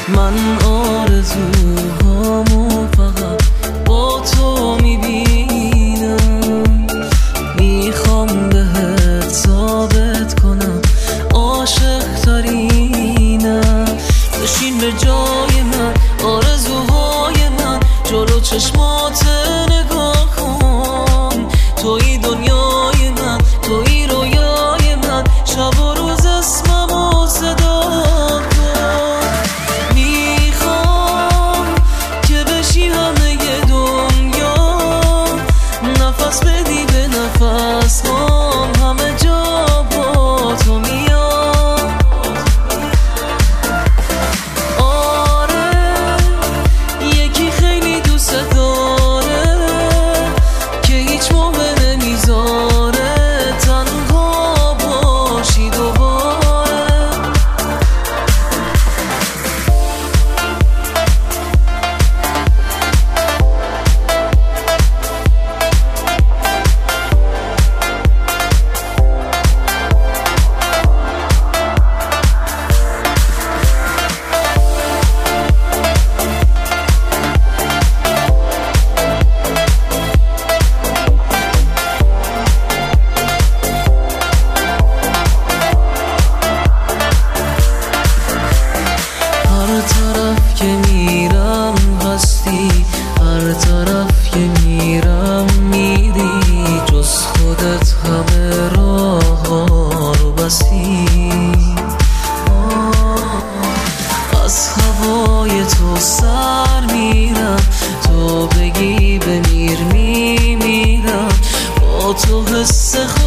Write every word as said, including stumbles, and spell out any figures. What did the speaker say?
من آرزوهامو فقط با تو میبینم، میخوام بهت ثابت کنم عاشق ترینم. بشین به جای من، آرزوهای من جلو چشمات نگاه کن. توی دنیای من، توی رویای من، شب و روز اسممو صدا کن. میخوام که بشی همه دنیا، نفس بدی به نفس هم همه جا با تو میام. آره یکی خیلی دوست داره که هیچ موقع نمیذاره تنها باشی دوباره. هر طرف که میرم هستی، هر طرف که میرم میری، جز خودت همه راه ها رو بستی. از هوای تو سر میرم، تو بگی بمیر میمیرم. با تو حس